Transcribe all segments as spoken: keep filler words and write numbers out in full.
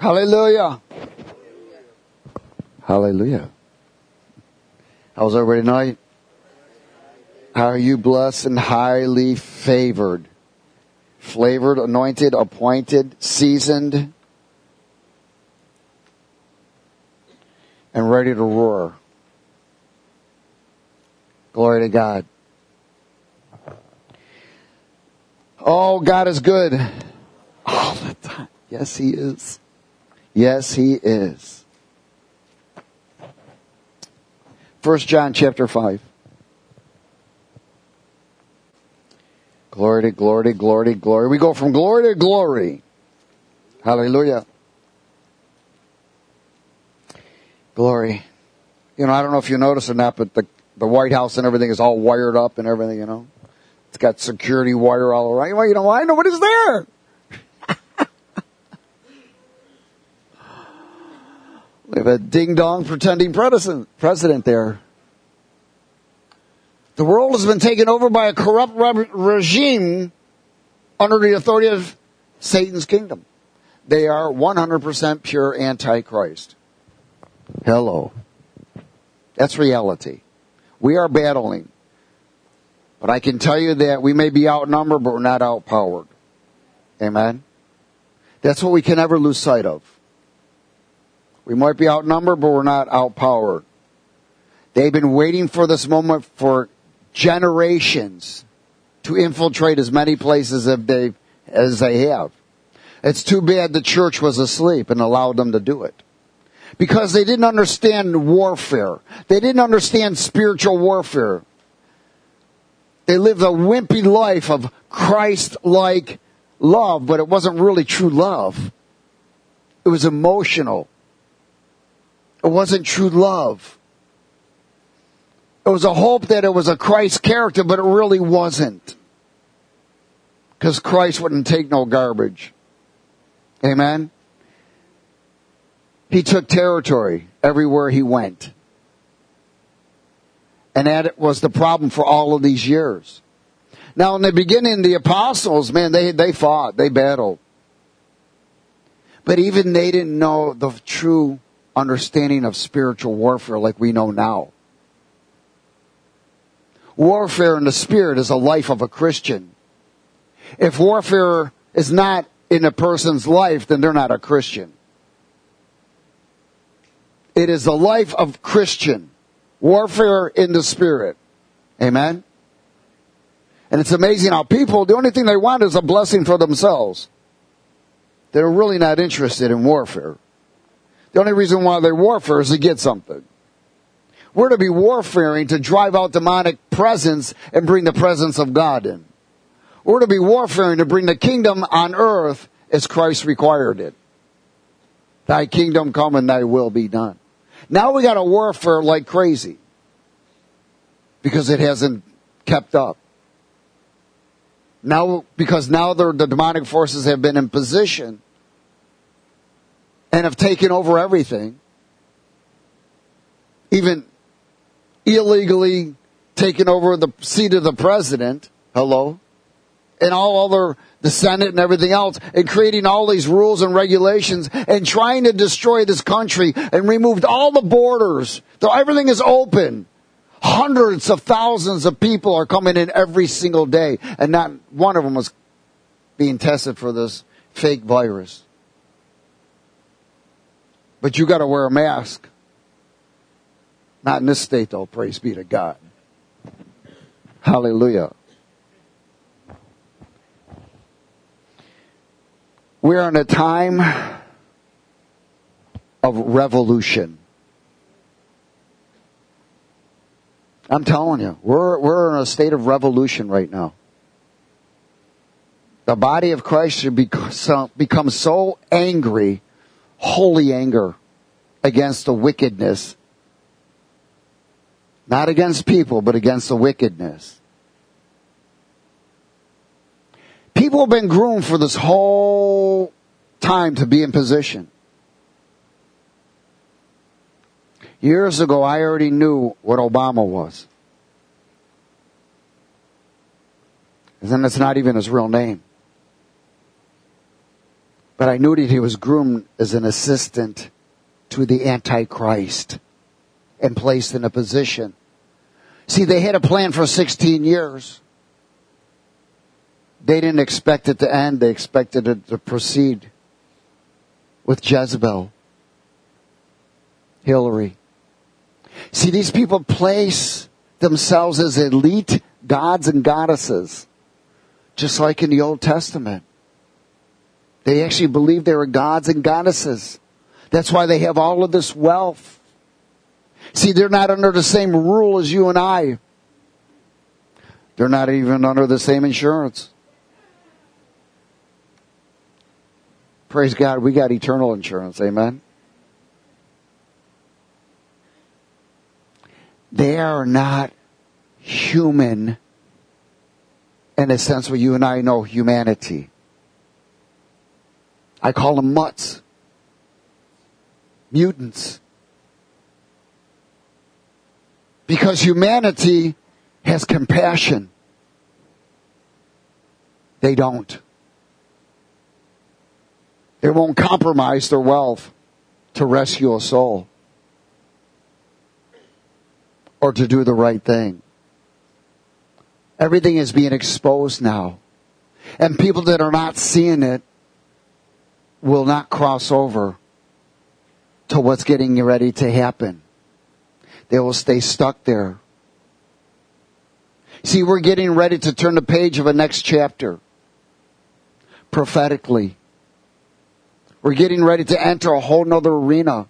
Hallelujah. Hallelujah. How's everybody tonight? How are you blessed and highly favored? Flavored, anointed, appointed, seasoned, and ready to roar. Glory to God. Oh, God is good all the time. Yes, He is. Yes, He is. First John chapter five. Glory to glory to glory to glory. We go from glory to glory. Hallelujah. Glory. You know, I don't know if you notice or not, but the, the White House and everything is all wired up and everything, you know. It's got security wire all around. Well, you know why? Nobody's there. We have a ding-dong pretending president, president there. The world has been taken over by a corrupt re- regime under the authority of Satan's kingdom. They are one hundred percent pure antichrist. Hello. That's reality. We are battling. But I can tell you that we may be outnumbered, but we're not outpowered. Amen? That's what we can never lose sight of. We might be outnumbered, but we're not outpowered. They've been waiting for this moment for generations to infiltrate as many places as they, as they have. It's too bad the church was asleep and allowed them to do it. Because they didn't understand warfare. They didn't understand spiritual warfare. They lived a wimpy life of Christ-like love, but it wasn't really true love. It was emotional. It wasn't true love. It was a hope that it was a Christ character, but it really wasn't. Because Christ wouldn't take no garbage. Amen? He took territory everywhere he went. And that was the problem for all of these years. Now, in the beginning, the apostles, man, they, they fought. They battled. But even they didn't know the true understanding of spiritual warfare like we know now. Warfare in the spirit is a life of a Christian. If warfare is not in a person's life, then they're not a Christian. It is the life of Christian. Warfare in the spirit. Amen? And it's amazing how people, the only thing they want is a blessing for themselves. They're really not interested in warfare. The only reason why they warfare is to get something. We're to be warfaring to drive out demonic presence and bring the presence of God in. We're to be warfaring to bring the kingdom on earth as Christ required it. Thy kingdom come and thy will be done. Now we got to warfare like crazy. Because it hasn't kept up. Now, because now the, the demonic forces have been in position and have taken over everything. Even illegally taken over the seat of the president. Hello? And all other, the Senate and everything else, and creating all these rules and regulations and trying to destroy this country and removed all the borders. So everything is open. Hundreds of thousands of people are coming in every single day, and not one of them was being tested for this fake virus. But you got to wear a mask. Not in this state, though. Praise be to God. Hallelujah. We're in a time of revolution. I'm telling you, we're we're in a state of revolution right now. The body of Christ should become, become so angry, holy anger, against the wickedness. Not against people, but against the wickedness. People have been groomed for this whole time to be in position. Years ago, I already knew what Obama was. And then it's not even his real name. But I knew that he was groomed as an assistant to the Antichrist and placed in a position. See, they had a plan for sixteen years. They didn't expect it to end. They expected it to proceed with Jezebel, Hillary. See, these people place themselves as elite gods and goddesses, just like in the Old Testament. They actually believed they were gods and goddesses. That's why they have all of this wealth. See, they're not under the same rule as you and I. They're not even under the same insurance. Praise God, we got eternal insurance. Amen. They are not human in a sense where you and I know humanity. I call them mutts. Mutants. Because humanity has compassion. They don't. They won't compromise their wealth to rescue a soul or to do the right thing. Everything is being exposed now. And people that are not seeing it will not cross over to what's getting ready to happen. They will stay stuck there. See, we're getting ready to turn the page of a next chapter. Prophetically. We're getting ready to enter a whole nother arena.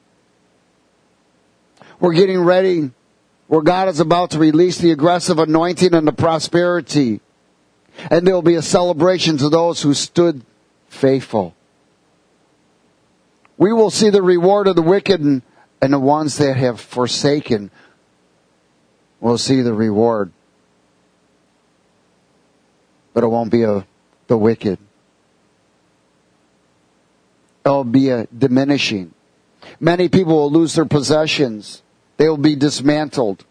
We're getting ready where God is about to release the aggressive anointing and the prosperity. And there will be a celebration to those who stood faithful. We will see the reward of the wicked, and, and the ones that have forsaken will see the reward. But it won't be a, the wicked. It will be a diminishing. Many people will lose their possessions. They will be dismantled.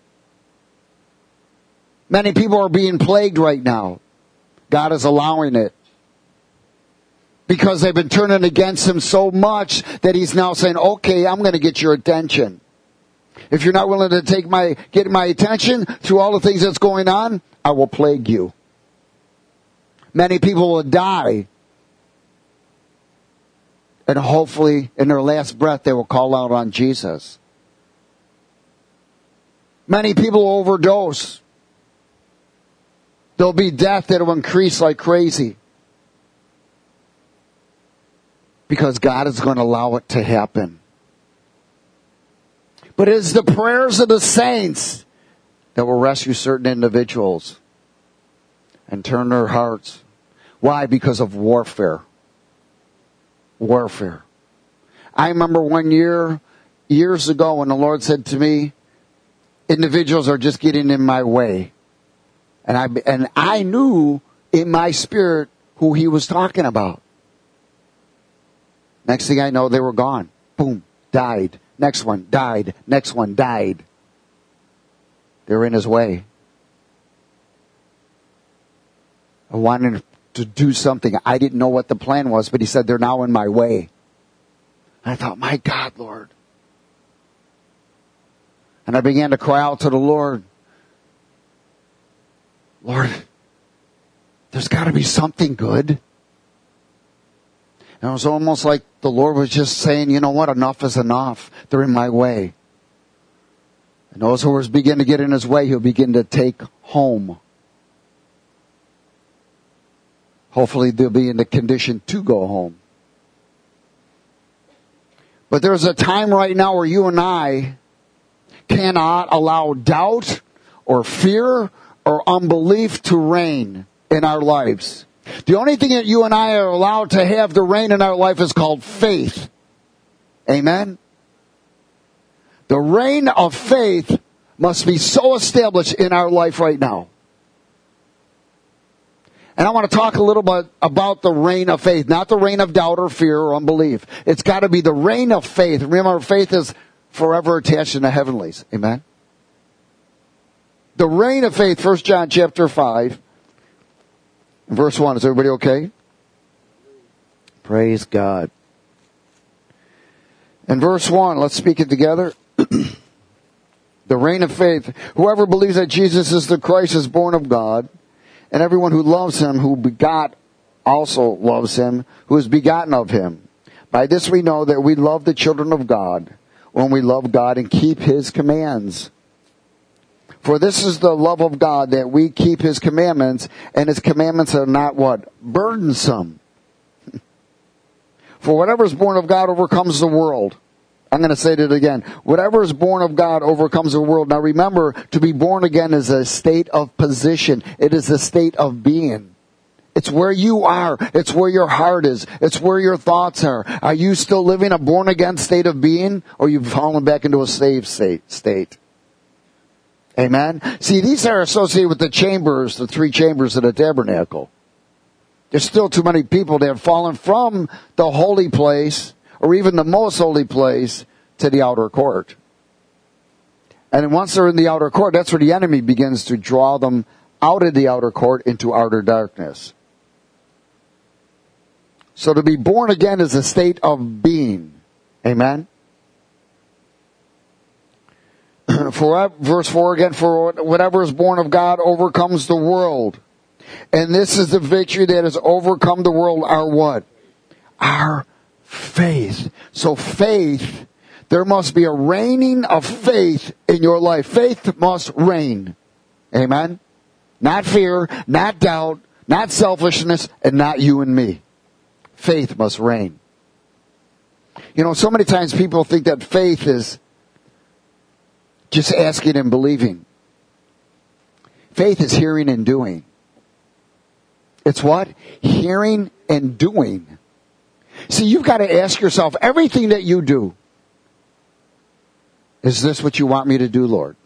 Many people are being plagued right now. God is allowing it. Because they've been turning against him so much that he's now saying, okay, I'm going to get your attention. If you're not willing to take my, get my attention through all the things that's going on, I will plague you. Many people will die. And hopefully, in their last breath, they will call out on Jesus. Many people will overdose. There'll be death that will increase like crazy. Because God is going to allow it to happen. But it is the prayers of the saints that will rescue certain individuals and turn their hearts. Why? Because of warfare. Warfare. I remember one year, years ago, when the Lord said to me, individuals are just getting in my way. And I, and I knew in my spirit who he was talking about. Next thing I know, they were gone. Boom. Died. Next one died. Next one died. They were in his way. I wanted to do something. I didn't know what the plan was, but he said, they're now in my way. And I thought, my God, Lord. And I began to cry out to the Lord. Lord, there's got to be something good. And it was almost like the Lord was just saying, you know what, enough is enough. They're in my way. And those who was begin to get in his way, he'll begin to take home. Hopefully they'll be in the condition to go home. But there's a time right now where you and I cannot allow doubt or fear or unbelief to reign in our lives. The only thing that you and I are allowed to have to reign in our life is called faith. Amen? The reign of faith must be so established in our life right now. And I want to talk a little bit about the reign of faith, not the reign of doubt or fear or unbelief. It's got to be the reign of faith. Remember, faith is forever attached in the heavenlies. Amen? The reign of faith, First John chapter five. Verse one, is everybody okay? Praise God. In verse one, let's speak it together. The reign of faith. Whoever believes that Jesus is the Christ is born of God, and everyone who loves him, who begot, also loves him, who is begotten of him. By this we know that we love the children of God, when we love God and keep his commands. For this is the love of God, that we keep his commandments, and his commandments are not what? Burdensome. For whatever is born of God overcomes the world. I'm going to say it again. Whatever is born of God overcomes the world. Now remember, to be born again is a state of position. It is a state of being. It's where you are. It's where your heart is. It's where your thoughts are. Are you still living a born again state of being, or you've fallen back into a saved state? Amen? See, these are associated with the chambers, the three chambers of the tabernacle. There's still too many people that have fallen from the holy place, or even the most holy place, to the outer court. And then once they're in the outer court, that's where the enemy begins to draw them out of the outer court into outer darkness. So to be born again is a state of being. Amen? For, verse four again, for whatever is born of God overcomes the world. And this is the victory that has overcome the world, our what? Our faith. So faith, there must be a reigning of faith in your life. Faith must reign. Amen? Not fear, not doubt, not selfishness, and not you and me. Faith must reign. You know, so many times people think that faith is just asking and believing. Faith is hearing and doing. It's what? Hearing and doing. See, you've got to ask yourself, everything that you do, is this what you want me to do, Lord?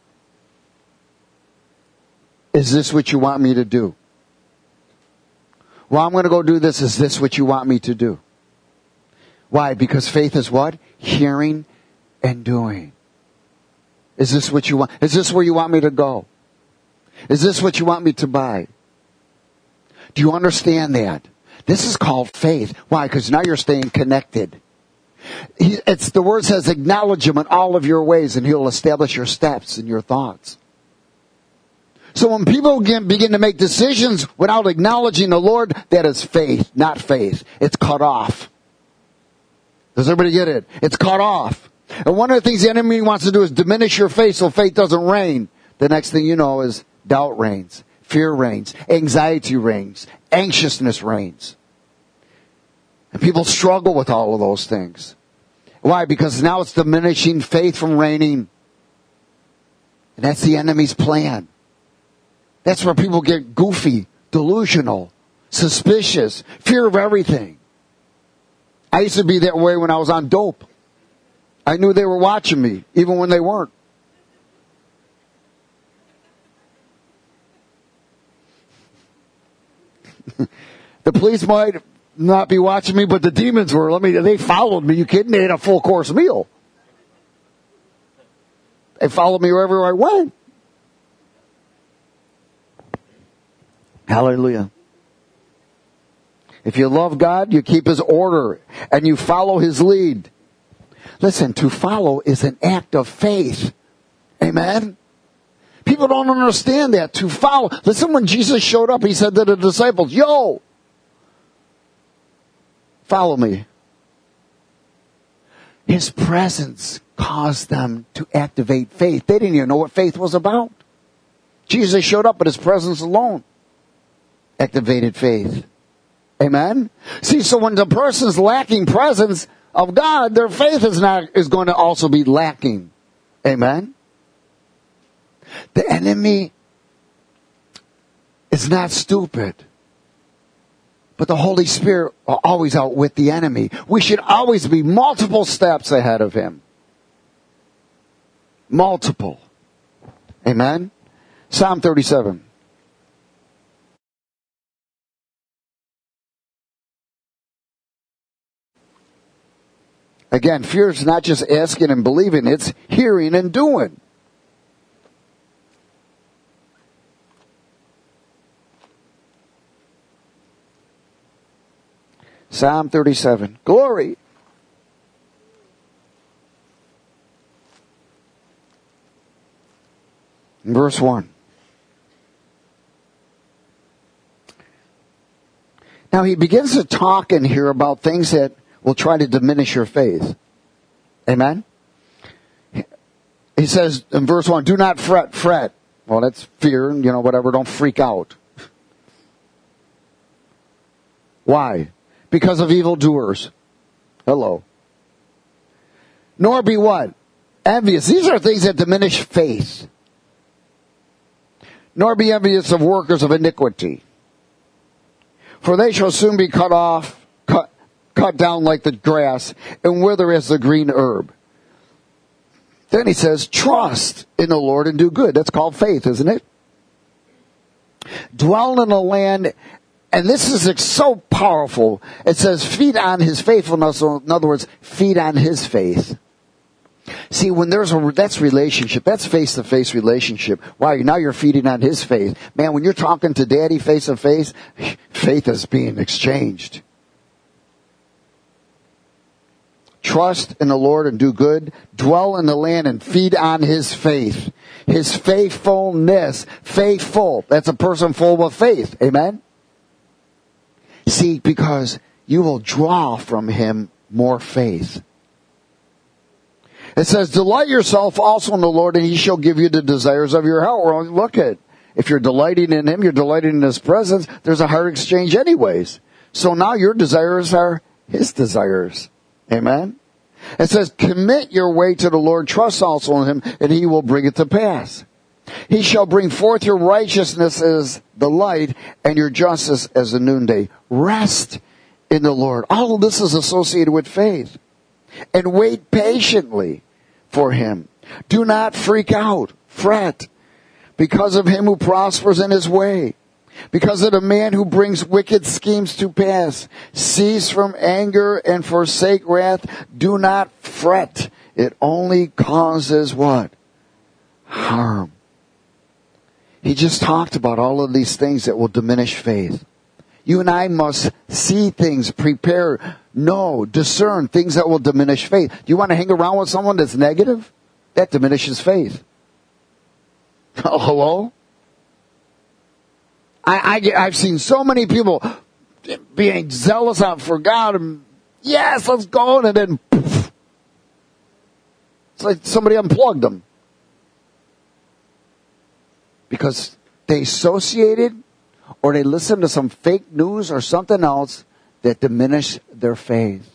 Is this what you want me to do? Well, I'm going to go do this. Is this what you want me to do? Why? Because faith is what? Hearing and doing. Is this what you want? Is this where you want me to go? Is this what you want me to buy? Do you understand that? This is called faith. Why? Because now you're staying connected. He, it's the word says, acknowledge him in all of your ways, and he'll establish your steps and your thoughts. So when people begin, begin to make decisions without acknowledging the Lord, that is faith, not faith. It's cut off. Does everybody get it? It's cut off. And one of the things the enemy wants to do is diminish your faith so faith doesn't reign. The next thing you know is doubt reigns. Fear reigns. Anxiety reigns. Anxiousness reigns. And people struggle with all of those things. Why? Because now it's diminishing faith from reigning. And that's the enemy's plan. That's where people get goofy, delusional, suspicious, fear of everything. I used to be that way when I was on dope. I knew they were watching me, even when they weren't. The police might not be watching me, but the demons were. Let me. They followed me. You kidding? They ate a full course meal. They followed me wherever I went. Hallelujah. If you love God, you keep his order and you follow his lead. Listen, to follow is an act of faith. Amen? People don't understand that. To follow. Listen, when Jesus showed up, he said to the disciples, yo, follow me. His presence caused them to activate faith. They didn't even know what faith was about. Jesus showed up, but his presence alone activated faith. Amen? See, so when the person's lacking presence of God, their faith is not is going to also be lacking. Amen? The enemy is not stupid. But the Holy Spirit will always outwit the enemy. We should always be multiple steps ahead of him. Multiple. Amen? Psalm thirty-seven. Again, fear is not just asking and believing, it's hearing and doing. Psalm thirty-seven. Glory. Verse one. Now he begins to talk in here about things that will try to diminish your faith. Amen? He says in verse one, do not fret, fret. Well, that's fear, you know, whatever, don't freak out. Why? Because of evildoers. Hello. Nor be what? Envious. These are things that diminish faith. Nor be envious of workers of iniquity. For they shall soon be cut off, cut, cut down like the grass, and wither as the green herb. Then he says, trust in the Lord and do good. That's called faith, isn't it? Dwell in the land, and this is so powerful. It says, feed on his faithfulness. In other words, feed on his faith. See, when there's a, that's relationship. That's face-to-face relationship. Wow, now you're feeding on his faith. Man, when you're talking to daddy face-to-face, faith is being exchanged. Trust in the Lord and do good. Dwell in the land and feed on his faith. His faithfulness. Faithful. That's a person full of faith. Amen? See, because you will draw from him more faith. It says, delight yourself also in the Lord, and he shall give you the desires of your heart. Well, look at, if you're delighting in him, you're delighting in his presence, there's a heart exchange anyways. So now your desires are his desires. Amen? It says, commit your way to the Lord, trust also in him, and he will bring it to pass. He shall bring forth your righteousness as the light, and your justice as the noonday. Rest in the Lord. All of this is associated with faith. And wait patiently for him. Do not freak out, fret, because of him who prospers in his way, because of the man who brings wicked schemes to pass. Cease from anger and forsake wrath. Do not fret. It only causes what? Harm. He just talked about all of these things that will diminish faith. You and I must see things, prepare, know, discern things that will diminish faith. Do you want to hang around with someone that's negative? That diminishes faith. Oh, hello? I, I, I've seen so many people being zealous out for God and yes, let's go, and then poof. It's like somebody unplugged them. Because they associated or they listened to some fake news or something else that diminished their faith.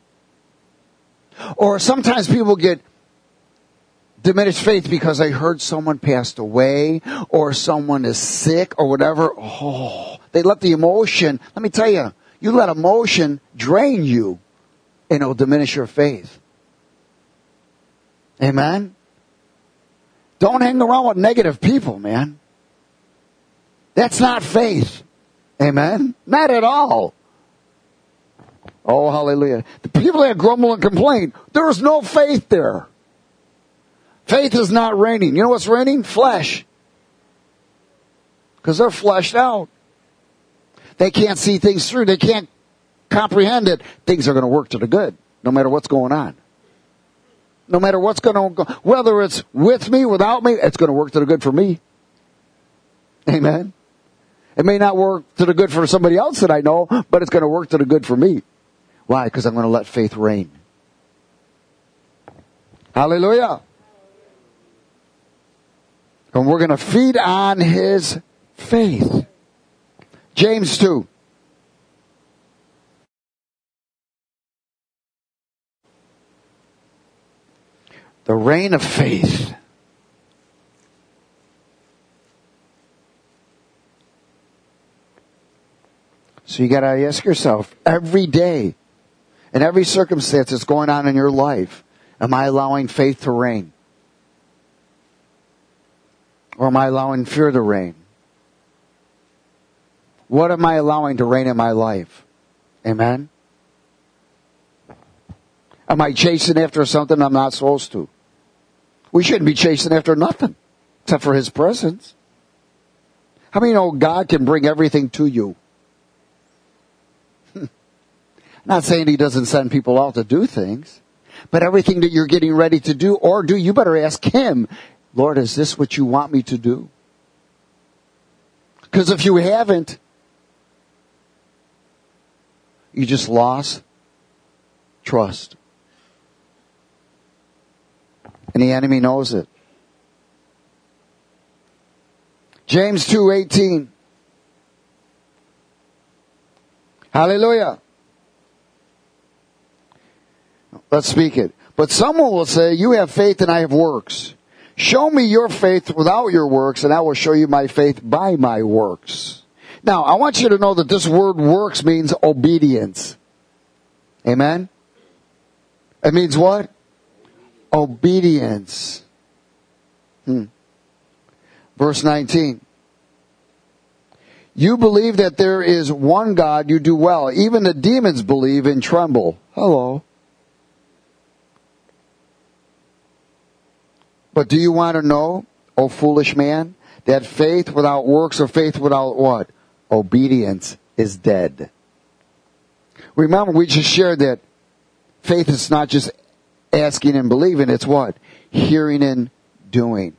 Or sometimes people get diminished faith because they heard someone passed away or someone is sick or whatever. Oh, they let the emotion, let me tell you, you let emotion drain you and it will diminish your faith. Amen? Don't hang around with negative people, man. That's not faith. Amen? Not at all. Oh, hallelujah. The people that grumble and complain, there is no faith there. Faith is not reigning. You know what's reigning? Flesh. Because they're fleshed out. They can't see things through. They can't comprehend it. Things are going to work to the good, no matter what's going on. No matter what's going to go, whether it's with me, without me, it's going to work to the good for me. Amen. It may not work to the good for somebody else that I know, but it's going to work to the good for me. Why? Because I'm going to let faith reign. Hallelujah. And we're going to feed on his faith. James two. The reign of faith. So you got to ask yourself, every day, in every circumstance that's going on in your life, am I allowing faith to reign? Or am I allowing fear to reign? What am I allowing to reign in my life? Amen? Am I chasing after something I'm not supposed to? We shouldn't be chasing after nothing, except for his presence. How many know God can bring everything to you? Not saying he doesn't send people out to do things, but everything that you're getting ready to do or do, you better ask him, Lord, is this what you want me to do? Because if you haven't, you just lost trust. And the enemy knows it. James two eighteen. Hallelujah. Let's speak it. But someone will say, you have faith and I have works. Show me your faith without your works, and I will show you my faith by my works. Now, I want you to know that this word works means obedience. Amen? It means what? Obedience. Hmm. Verse nineteen. You believe that there is one God, you do well. Even the demons believe and tremble. Hello. But do you want to know, O foolish man, that faith without works or faith without what? Obedience is dead. Remember, we just shared that faith is not just asking and believing, it's what? Hearing and doing.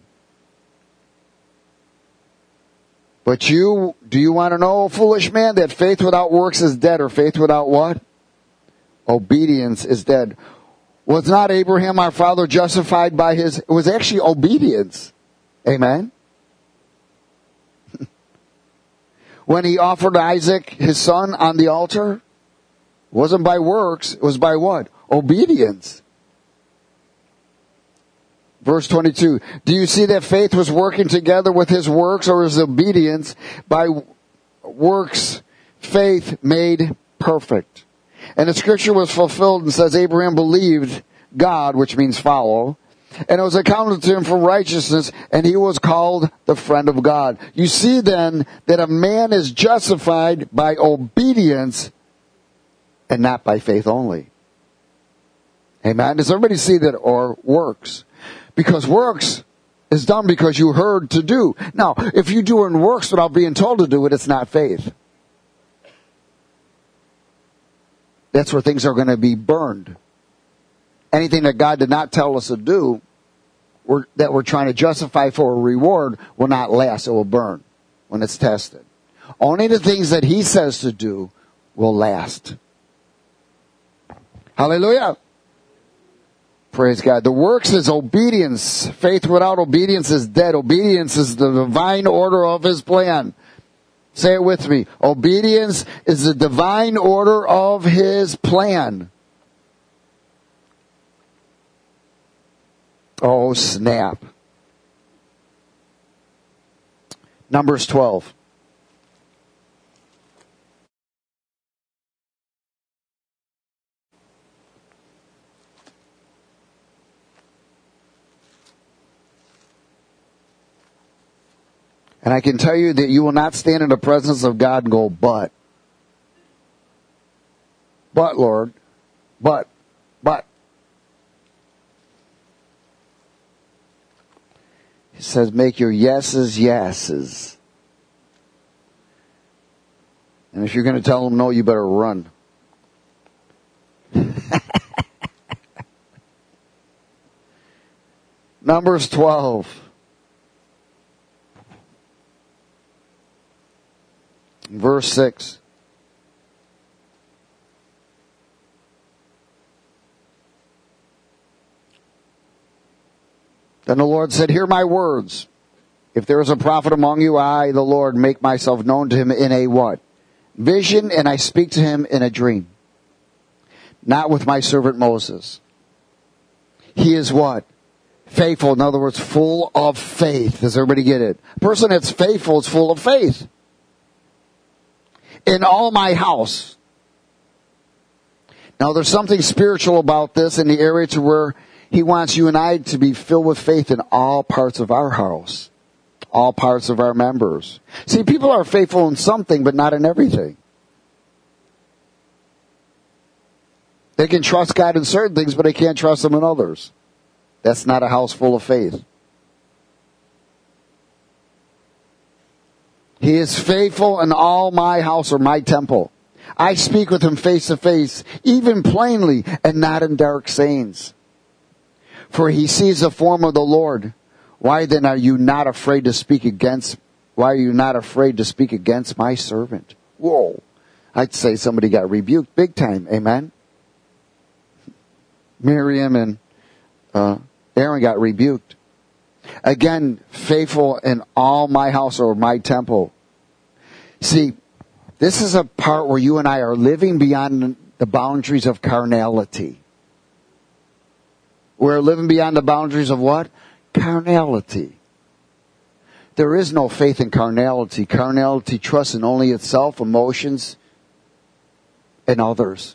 But you, do you want to know, O foolish man, that faith without works is dead, or faith without what? Obedience is dead. Was not Abraham our father justified by his, it was actually obedience. Amen? When he offered Isaac, his son, on the altar, it wasn't by works, it was by what? Obedience. Verse twenty-two, do you see that faith was working together with his works, or his obedience by works, faith made perfect? And the scripture was fulfilled and says Abraham believed God, which means follow, and it was accounted to him for righteousness, and he was called the friend of God. You see then that a man is justified by obedience and not by faith only. Amen? Does everybody see that? Or works? Because works is done because you heard to do. Now, if you do in works without being told to do it, it's not faith. That's where things are going to be burned. Anything that God did not tell us to do, we're, that we're trying to justify for a reward, will not last. It will burn when it's tested. Only the things that he says to do will last. Hallelujah. Praise God. The works is obedience. Faith without obedience is dead. Obedience is the divine order of his plan. Say it with me. Obedience is the divine order of his plan. Oh, snap. Numbers twelve. And I can tell you that you will not stand in the presence of God and go, but. But, Lord. But. But. He says, make your yeses, yeses. And if you're going to tell them no, you better run. Numbers twelve. Verse six. Then the Lord said, hear my words. If there is a prophet among you, I, the Lord, make myself known to him in a what? Vision, and I speak to him in a dream. Not with my servant Moses. He is what? Faithful. In other words, full of faith. Does everybody get it? A person that's faithful is full of faith. In all my house. Now there's something spiritual about this in the area to where he wants you and I to be filled with faith in all parts of our house. All parts of our members. See, people are faithful in something, but not in everything. They can trust God in certain things, but they can't trust him in others. That's not a house full of faith. He is faithful in all my house or my temple. I speak with him face to face, even plainly, and not in dark sayings. For he sees the form of the Lord. Why then are you not afraid to speak against, why are you not afraid to speak against my servant? Whoa. I'd say somebody got rebuked big time. Amen. Miriam and uh, Aaron got rebuked. Again, faithful in all my house or my temple. See, this is a part where you and I are living beyond the boundaries of carnality. We're living beyond the boundaries of what? Carnality. There is no faith in carnality. Carnality trusts in only itself, emotions, and others.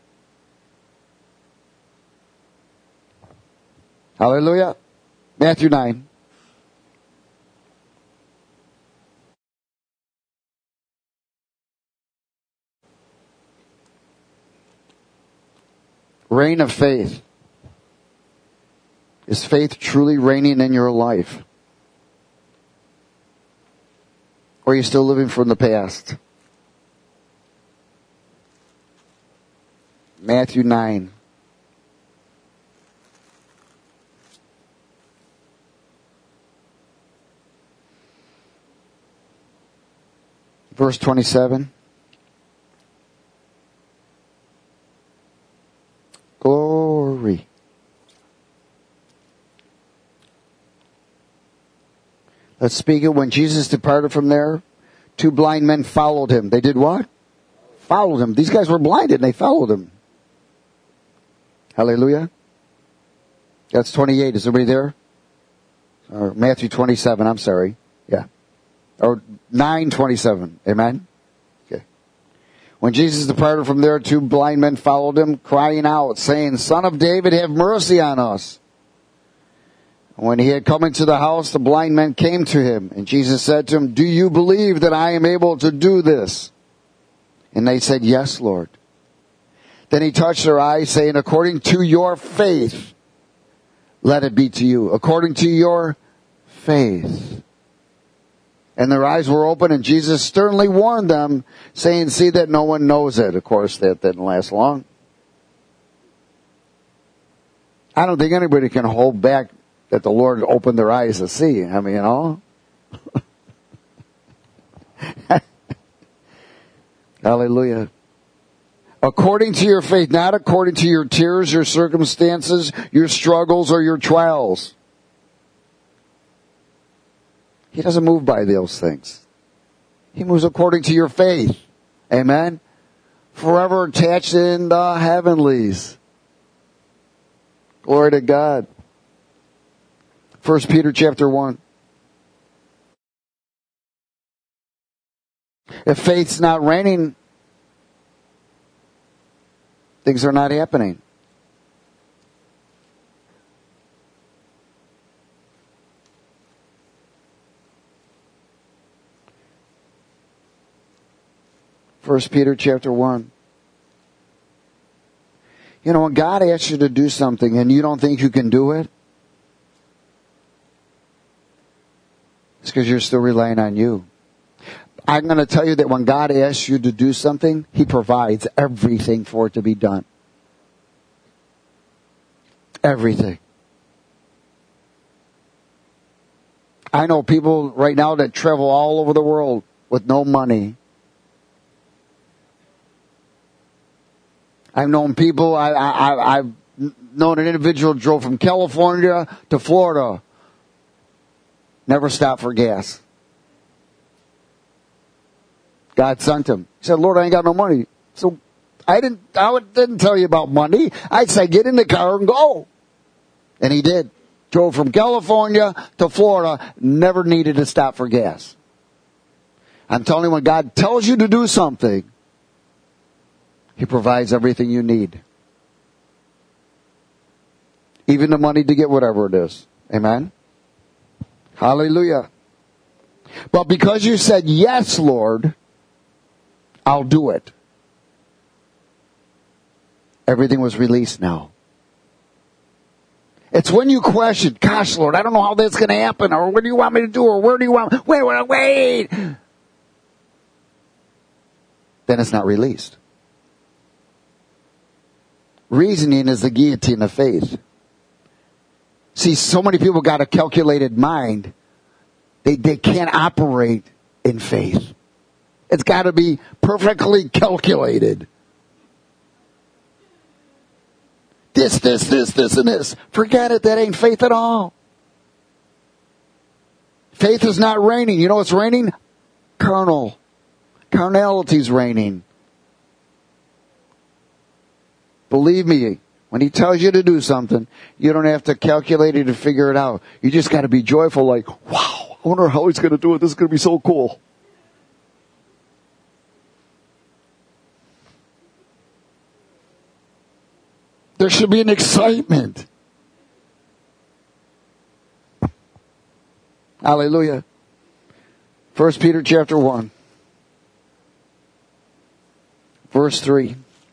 Hallelujah. Matthew nine. Reign of faith. Is faith truly reigning in your life? Or are you still living from the past? Matthew nine. Verse twenty-seven. Glory. Let's speak it. When Jesus departed from there, two blind men followed him. They did what? Followed him. These guys were blinded and they followed him. Hallelujah. That's twenty-eight. Is everybody there? Or Matthew twenty-seven, I'm sorry. Yeah. Or nine twenty-seven. Amen? Okay. When Jesus departed from there, two blind men followed him, crying out, saying, Son of David, have mercy on us. When he had come into the house, the blind men came to him. And Jesus said to him, Do you believe that I am able to do this? And they said, Yes, Lord. Then he touched their eyes, saying, According to your faith, let it be to you. According to your faith. And their eyes were open, and Jesus sternly warned them, saying, See that no one knows it. Of course, that didn't last long. I don't think anybody can hold back that the Lord opened their eyes to see. I mean, you know. Hallelujah. According to your faith, not according to your tears, your circumstances, your struggles, or your trials. He doesn't move by those things. He moves according to your faith. Amen. Forever attached in the heavenlies. Glory to God. First Peter chapter one. If faith's not reigning, things are not happening. First Peter chapter one. You know, when God asks you to do something and you don't think you can do it, it's because you're still relying on you. I'm going to tell you that when God asks you to do something, He provides everything for it to be done. Everything. I know people right now that travel all over the world with no money. I've known people, I, I, I've known an individual who drove from California to Florida. Never stopped for gas. God sent him. He said, Lord, I ain't got no money. So I didn't, I didn't tell you about money. I'd say, get in the car and go. And he did. Drove from California to Florida, never needed to stop for gas. I'm telling you, when God tells you to do something, He provides everything you need. Even the money to get whatever it is. Amen? Hallelujah. But because you said, yes, Lord, I'll do it. Everything was released now. It's when you question, gosh, Lord, I don't know how that's going to happen, or what do you want me to do, or where do you want me? Wait, wait, wait. then it's not released. Reasoning is the guillotine of faith. See, so many people got a calculated mind. They, they can't operate in faith. It's got to be perfectly calculated. This, this, this, this, and this. Forget it. That ain't faith at all. Faith is not reigning. You know what's reigning? Carnal. Carnality's reigning. Believe me, when he tells you to do something, you don't have to calculate it and figure it out. You just got to be joyful like, wow, I wonder how he's going to do it. This is going to be so cool. There should be an excitement. Hallelujah. First Peter chapter one. Verse three.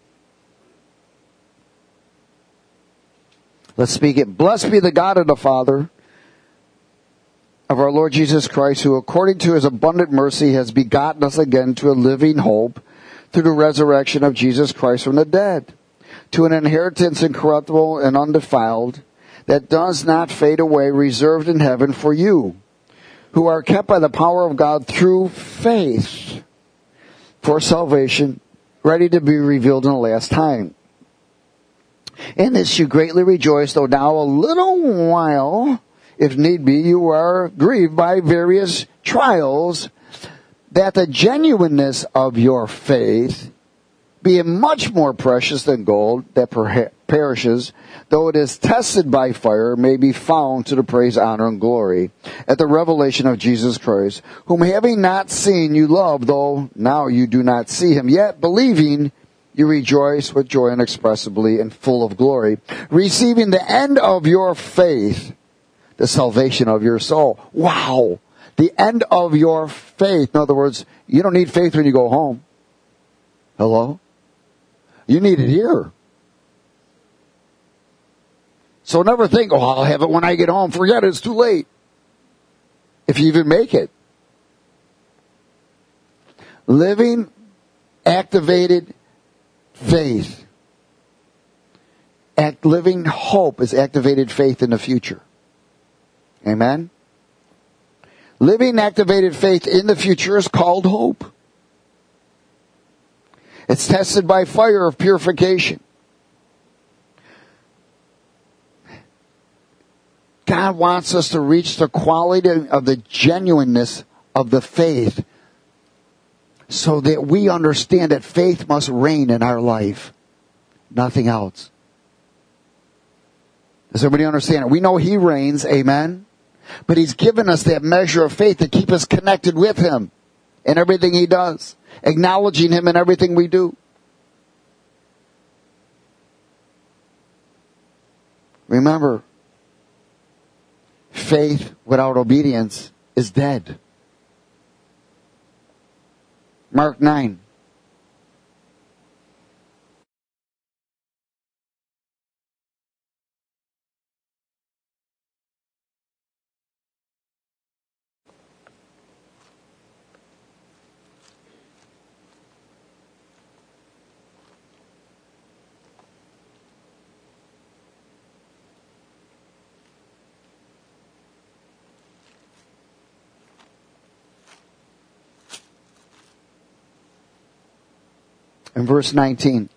Let's speak it. Blessed be the God and the Father of our Lord Jesus Christ, who according to his abundant mercy has begotten us again to a living hope through the resurrection of Jesus Christ from the dead, to an inheritance incorruptible and undefiled, that does not fade away, reserved in heaven for you, who are kept by the power of God through faith for salvation, ready to be revealed in the last time. In this you greatly rejoice, though now a little while, if need be, you are grieved by various trials, that the genuineness of your faith, being much more precious than gold that per- perishes, though it is tested by fire, may be found to the praise, honor, and glory at the revelation of Jesus Christ, whom having not seen you love, though now you do not see him, yet believing you rejoice with joy inexpressibly and full of glory, receiving the end of your faith, the salvation of your soul. Wow! The end of your faith. In other words, you don't need faith when you go home. Hello? You need it here. So never think, oh, I'll have it when I get home. Forget it, it's too late. If you even make it. Living, activated faith. Act, living hope is activated faith in the future. Amen? Living activated faith in the future is called hope. It's tested by fire of purification. God wants us to reach the quality of the genuineness of the faith so that we understand that faith must reign in our life. Nothing else. Does everybody understand it? We know he reigns, amen? But he's given us that measure of faith to keep us connected with him in everything he does. Acknowledging him in everything we do. Remember, faith without obedience is dead. Mark nine. In verse nineteen.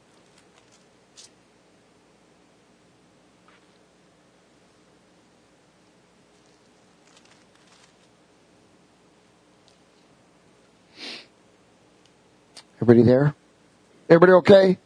Everybody there? Everybody okay?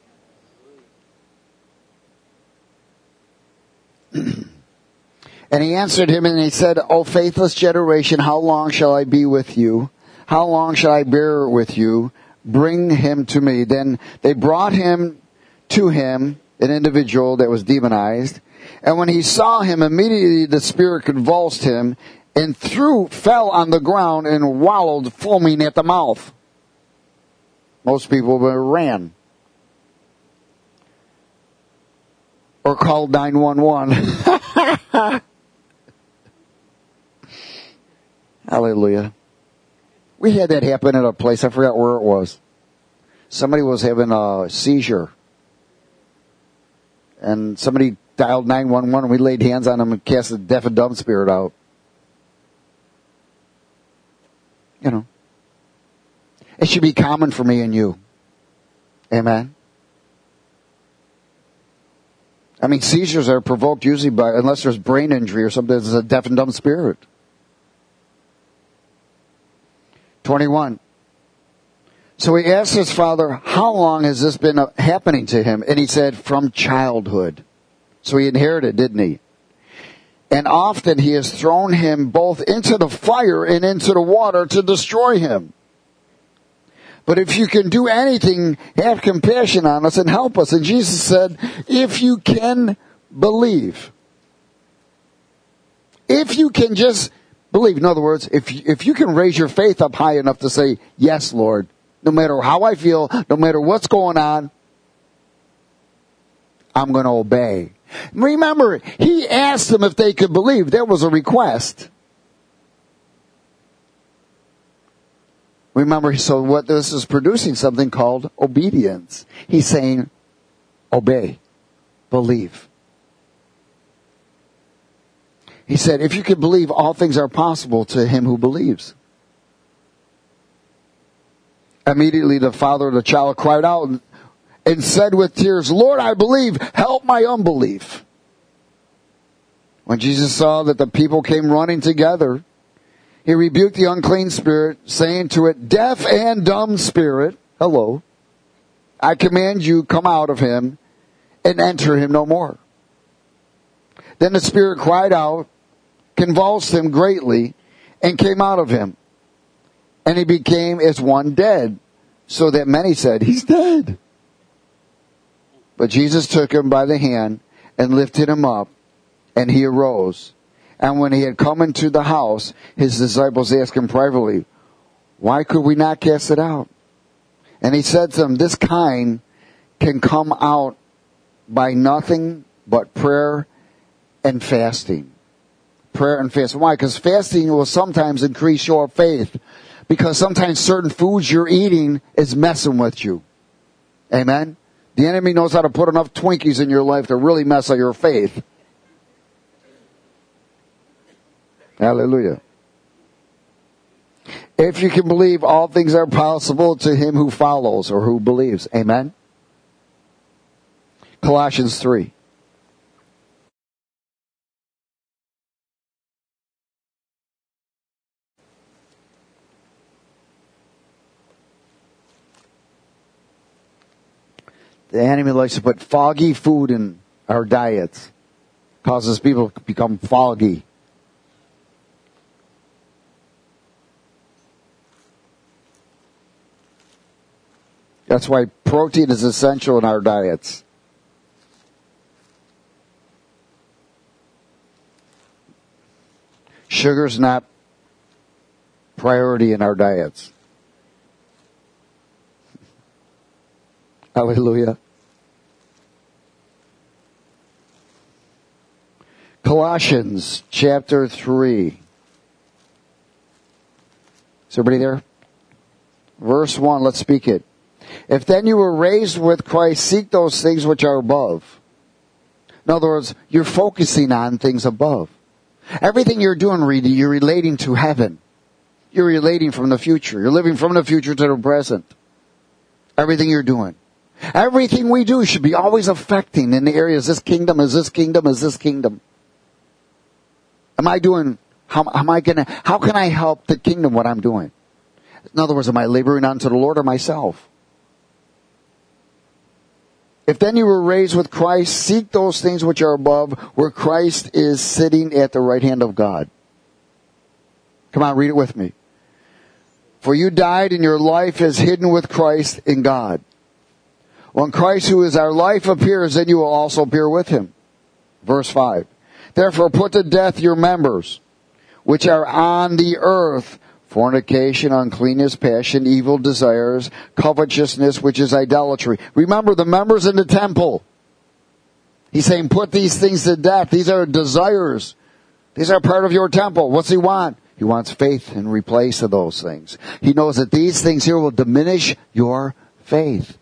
And he answered him and he said, O faithless generation, how long shall I be with you? How long shall I bear with you? Bring him to me. Then they brought him to him, an individual that was demonized. And when he saw him, immediately the spirit convulsed him and threw, fell on the ground and wallowed, foaming at the mouth. Most people ran. Or called nine one one. Hallelujah. We had that happen at a place, I forgot where it was. Somebody was having a seizure. And somebody dialed nine one one and we laid hands on them and cast the deaf and dumb spirit out. You know. It should be common for me and you. Amen. I mean, seizures are provoked usually by, unless there's brain injury or something, it's a deaf and dumb spirit. twenty-one. So he asked his father, how long has this been happening to him? And he said, from childhood. So he inherited, didn't he? And often he has thrown him both into the fire and into the water to destroy him. But if you can do anything, have compassion on us and help us. And Jesus said, if you can believe. If you can just believe. In other words, if, if you can raise your faith up high enough to say, yes, Lord. No matter how I feel, no matter what's going on, I'm going to obey. Remember, he asked them if they could believe. There was a request. Remember, so what this is producing something called obedience. He's saying, obey, believe. He said, if you could believe, all things are possible to him who believes. Immediately the father of the child cried out and said with tears, Lord, I believe, help my unbelief. When Jesus saw that the people came running together, he rebuked the unclean spirit, saying to it, deaf and dumb spirit, hello, I command you, come out of him and enter him no more. Then the spirit cried out, convulsed him greatly, and came out of him. And he became as one dead, so that many said, he's dead. But Jesus took him by the hand and lifted him up, and he arose. And when he had come into the house, his disciples asked him privately, why could we not cast it out? And he said to them, this kind can come out by nothing but prayer and fasting. Prayer and fasting. Why? Because fasting will sometimes increase your faith. Because sometimes certain foods you're eating is messing with you. Amen? The enemy knows how to put enough Twinkies in your life to really mess up your faith. Hallelujah. If you can believe, all things are possible to him who follows or who believes. Amen? Colossians three. The enemy likes to put foggy food in our diets. Causes people to become foggy. That's why protein is essential in our diets. Sugar's not priority in our diets. Hallelujah. Colossians chapter three. Is everybody there? Verse one, let's speak it. If then you were raised with Christ, seek those things which are above. In other words, you're focusing on things above. Everything you're doing, Reedy, you're relating to heaven. You're relating from the future. You're living from the future to the present. Everything you're doing. Everything we do should be always affecting in the areas, this kingdom, is this kingdom, is this kingdom. Am I doing, how am I gonna, how can I help the kingdom what I'm doing? In other words, am I laboring unto the Lord or myself? If then you were raised with Christ, seek those things which are above, where Christ is sitting at the right hand of God. Come on, read it with me. For you died and your life is hidden with Christ in God. When Christ, who is our life, appears, then you will also appear with him. Verse five. Therefore put to death your members, which are on the earth, fornication, uncleanness, passion, evil desires, covetousness, which is idolatry. Remember the members in the temple. He's saying put these things to death. These are desires. These are part of your temple. What's he want? He wants faith in replace of those things. He knows that these things here will diminish your faith.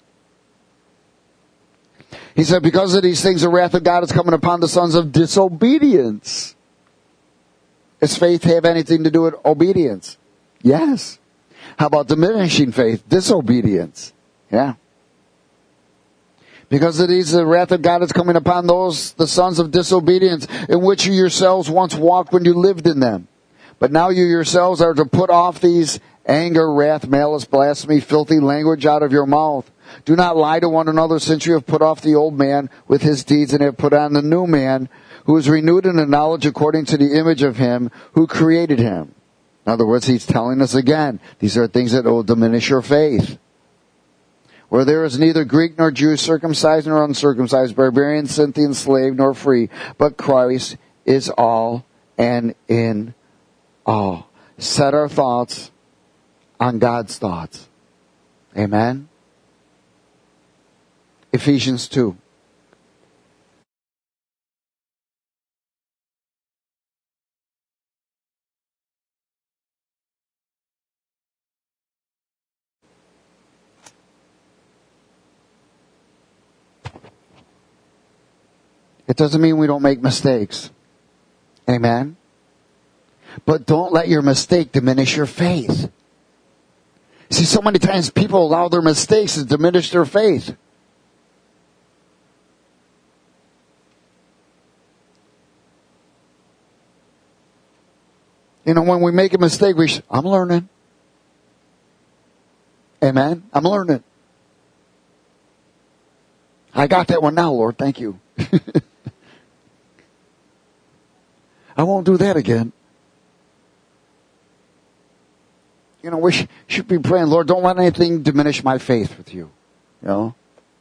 He said, because of these things, the wrath of God is coming upon the sons of disobedience. Does faith have anything to do with obedience? Yes. How about diminishing faith? Disobedience. Yeah. Because of these, the wrath of God is coming upon those, the sons of disobedience, in which you yourselves once walked when you lived in them. But now you yourselves are to put off these anger, wrath, malice, blasphemy, filthy language out of your mouth. Do not lie to one another, since you have put off the old man with his deeds and have put on the new man, who is renewed in the knowledge according to the image of him who created him. In other words, he's telling us again, these are things that will diminish your faith. Where there is neither Greek nor Jew, circumcised nor uncircumcised, barbarian, Scythian, slave nor free, but Christ is all and in all. Set our thoughts on God's thoughts. Amen? Ephesians two. It doesn't mean we don't make mistakes. Amen? But don't let your mistake diminish your faith. See, so many times people allow their mistakes to diminish their faith. You know, when we make a mistake, we should, I'm learning. Amen? I'm learning. I got that one now, Lord. Thank you. I won't do that again. You know, we sh- should be praying, Lord, don't let anything diminish my faith with you. You know?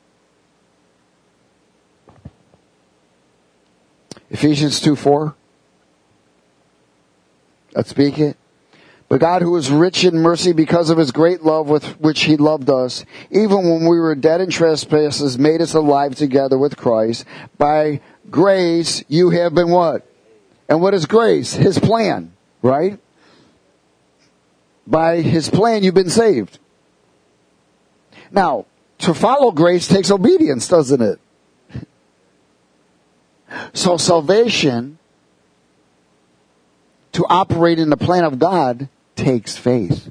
Ephesians two four. Let's speak it. But God, who is rich in mercy because of his great love with which he loved us, even when we were dead in trespasses, made us alive together with Christ. By grace you have been what? And what is grace? His plan, right? By his plan you've been saved. Now, to follow grace takes obedience, doesn't it? So salvation, to operate in the plan of God, takes faith.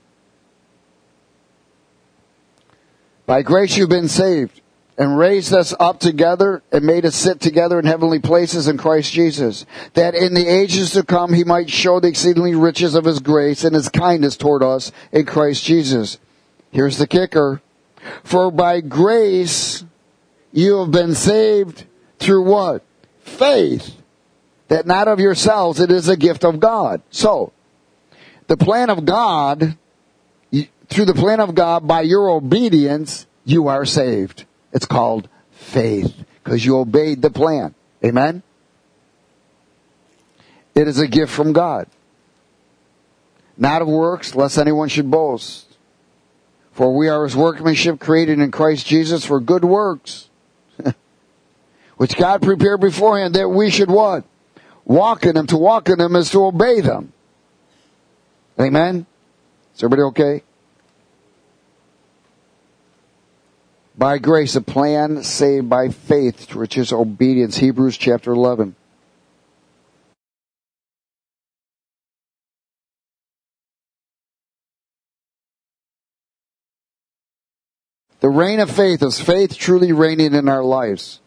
By grace you've been saved, and raised us up together and made us sit together in heavenly places in Christ Jesus, that in the ages to come he might show the exceedingly riches of his grace and his kindness toward us in Christ Jesus. Here's the kicker. For by grace you have been saved through what? Faith. That not of yourselves, it is a gift of God. So, the plan of God, through the plan of God, by your obedience, you are saved. It's called faith, because you obeyed the plan. Amen? It is a gift from God. Not of works, lest anyone should boast. For we are his workmanship, created in Christ Jesus for good works, which God prepared beforehand that we should what? Walk in them. To walk in them is to obey them. Amen? Is everybody okay? By grace, a plan saved by faith, which is obedience. Hebrews chapter eleven. The reign of faith is faith truly reigning in our lives.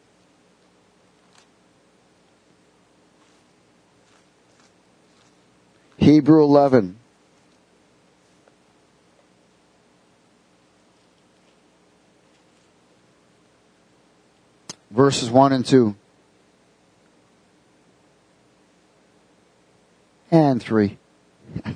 Hebrew eleven. Verses one and two. And three. Is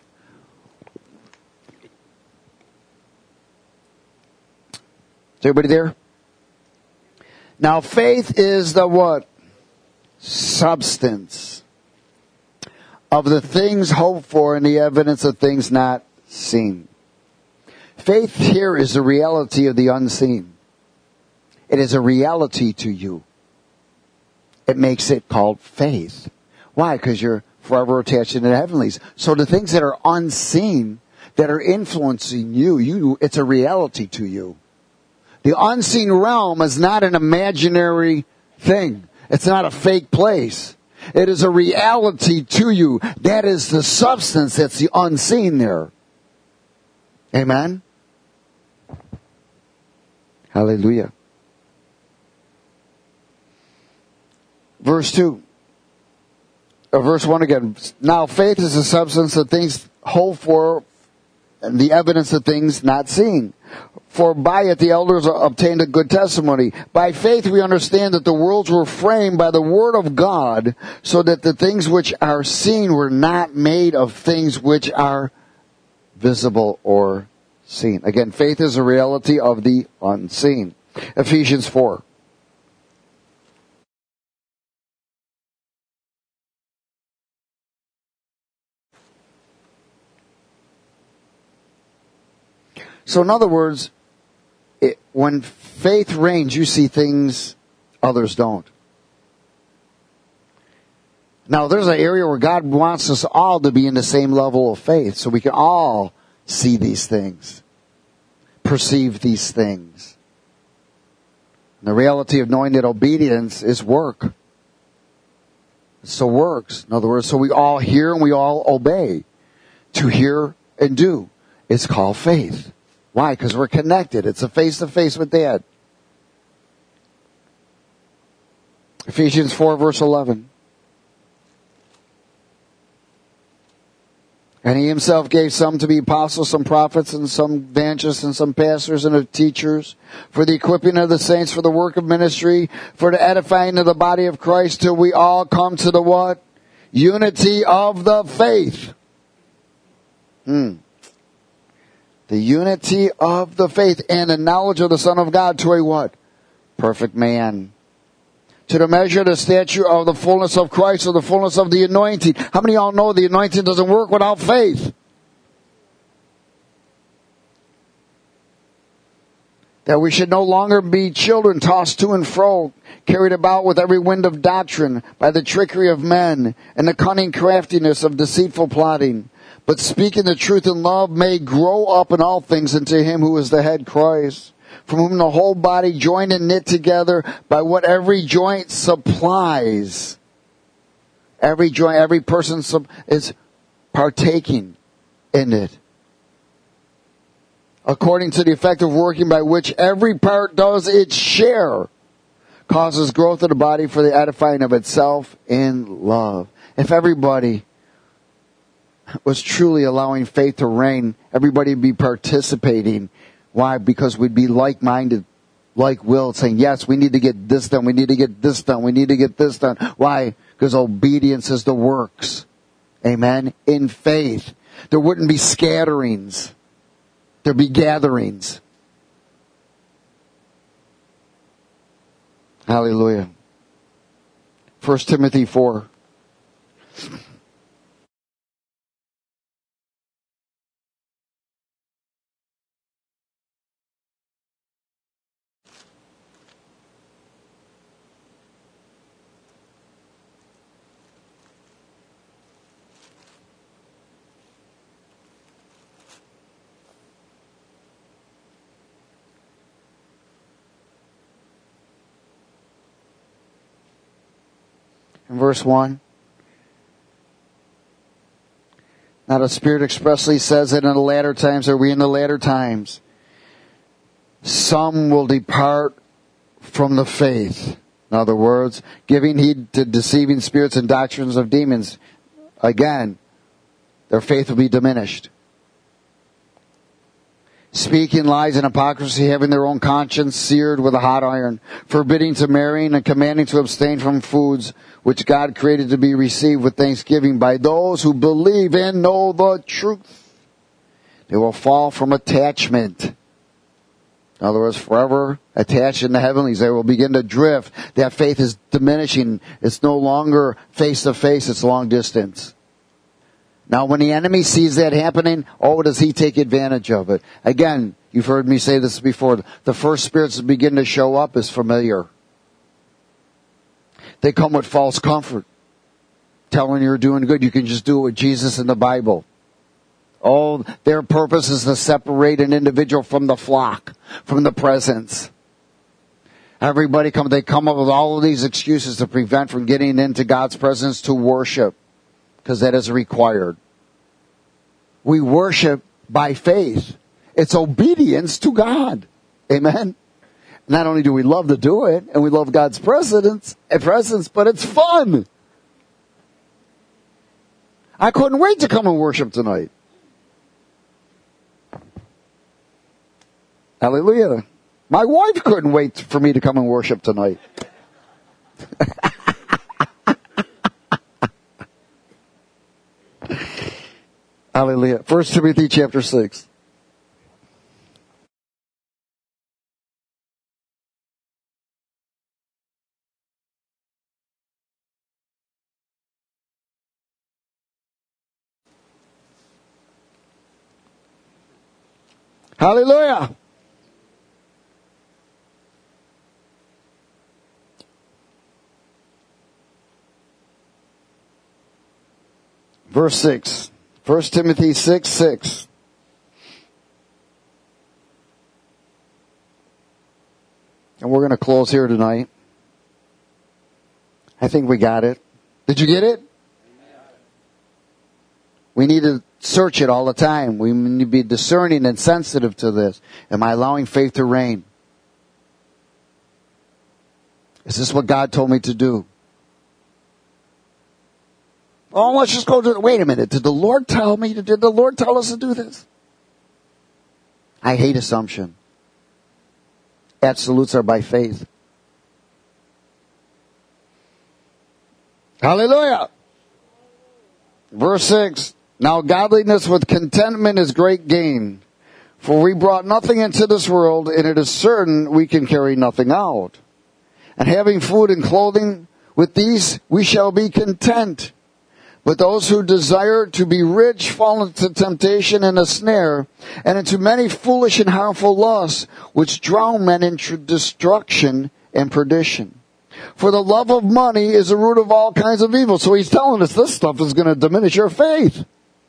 everybody there? Now faith is the what? Substance of the things hoped for and the evidence of things not seen. Faith here is the reality of the unseen. It is a reality to you. It makes it called faith. Why? Because you're forever attached to the heavenlies. So the things that are unseen, that are influencing you. You, it's a reality to you. The unseen realm is not an imaginary thing. It's not a fake place. It is a reality to you. That is the substance that's the unseen there. Amen? Hallelujah. Verse two. Or verse one again. Now faith is the substance of things hoped for, and the evidence of things not seen. For by it the elders obtained a good testimony. By faith we understand that the worlds were framed by the word of God, so that the things which are seen were not made of things which are visible or seen. Again, faith is a reality of the unseen. Ephesians four. So in other words, it, when faith reigns, you see things others don't. Now, there's an area where God wants us all to be in the same level of faith, so we can all see these things, perceive these things. And the reality of knowing that obedience is work. So works. In other words, so we all hear and we all obey. To hear and do is called faith. Why? Because we're connected. It's a face-to-face with Dad. Ephesians four, verse eleven. And he himself gave some to be apostles, some prophets, and some evangelists, and some pastors and teachers, for the equipping of the saints, for the work of ministry, for the edifying of the body of Christ, till we all come to the what? Unity of the faith. Hmm. The unity of the faith and the knowledge of the Son of God to a what? Perfect man. To the measure of the stature of the fullness of Christ, or the fullness of the anointing. How many of y'all know the anointing doesn't work without faith? That we should no longer be children tossed to and fro, carried about with every wind of doctrine, by the trickery of men, and the cunning craftiness of deceitful plotting. But speaking the truth in love may grow up in all things into him who is the head, Christ, from whom the whole body joined and knit together by what every joint supplies. Every joint, every person is partaking in it. According to the effective working by which every part does its share, causes growth of the body for the edifying of itself in love. If everybody was truly allowing faith to reign, everybody would be participating. Why? Because we'd be like-minded, like-willed, saying, yes, we need to get this done, we need to get this done, we need to get this done. Why? Because obedience is the works. Amen? In faith. There wouldn't be scatterings. There'd be gatherings. Hallelujah. First Timothy four. In verse one. Now the Spirit expressly says that in the latter times, are we in the latter times? Some will depart from the faith. In other words, giving heed to deceiving spirits and doctrines of demons. Again, their faith will be diminished. Speaking lies and hypocrisy, having their own conscience seared with a hot iron, forbidding to marry and commanding to abstain from foods which God created to be received with thanksgiving by those who believe and know the truth. They will fall from attachment. In other words, forever attached in the heavenlies. They will begin to drift. That faith is diminishing. It's no longer face to face, it's long distance. Now, when the enemy sees that happening, oh, does he take advantage of it? Again, you've heard me say this before. The first spirits that begin to show up is familiar. They come with false comfort, telling you you're doing good. You can just do it with Jesus and the Bible. Oh, their purpose is to separate an individual from the flock, from the presence. Everybody come, they come up with all of these excuses to prevent from getting into God's presence to worship, because that is required. We worship by faith. It's obedience to God. Amen. Not only do we love to do it, and we love God's presence, presence, but it's fun. I couldn't wait to come and worship tonight. Hallelujah. My wife couldn't wait for me to come and worship tonight. Hallelujah. First Timothy chapter six. Hallelujah. Verse six. First Timothy six, six. And we're going to close here tonight. I think we got it. Did you get it? We need to search it all the time. We need to be discerning and sensitive to this. Am I allowing faith to reign? Is this what God told me to do? Oh, let's just go to, wait a minute. Did the Lord tell me to, did the Lord tell us to do this? I hate assumption. Absolutes are by faith. Hallelujah. Verse six. Now godliness with contentment is great gain. For we brought nothing into this world, and it is certain we can carry nothing out. And having food and clothing, with these we shall be content. But those who desire to be rich fall into temptation and a snare, and into many foolish and harmful lusts, which drown men into destruction and perdition. For the love of money is the root of all kinds of evil. So he's telling us this stuff is going to diminish your faith.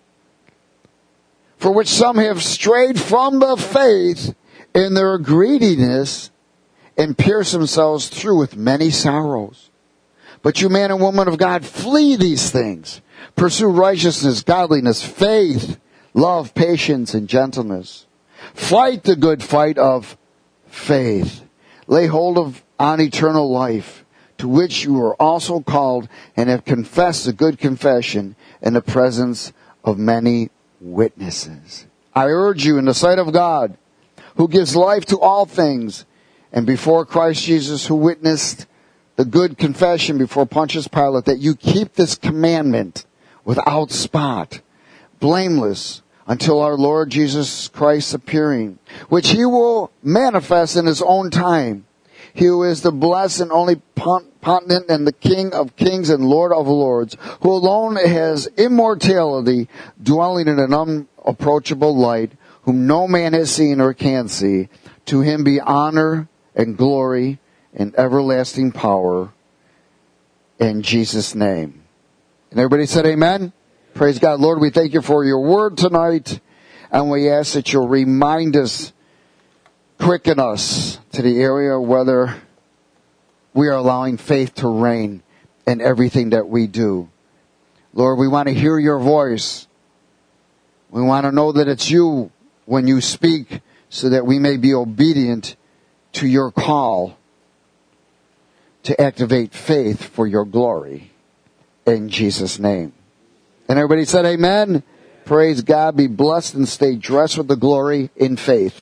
For which some have strayed from the faith in their greediness and pierced themselves through with many sorrows. But you man and woman of God, flee these things. Pursue righteousness, godliness, faith, love, patience, and gentleness. Fight the good fight of faith. Lay hold of on eternal life, to which you are also called and have confessed the good confession in the presence of many witnesses. I urge you in the sight of God, who gives life to all things, and before Christ Jesus, who witnessed the good confession before Pontius Pilate, that you keep this commandment without spot, blameless, until our Lord Jesus Christ's appearing, which he will manifest in his own time. He who is the blessed and only potentate and the King of kings and Lord of lords, who alone has immortality, dwelling in an unapproachable light, whom no man has seen or can see. To him be honor and glory and everlasting power in Jesus' name. And everybody said amen? Praise God. Lord, we thank you for your word tonight, and we ask that you'll remind us, quicken us to the area whether we are allowing faith to reign in everything that we do. Lord, we want to hear your voice. We want to know that it's you when you speak, so that we may be obedient to your call to activate faith for your glory. In Jesus' name. And everybody said amen. Praise God. Be blessed and stay dressed with the glory in faith.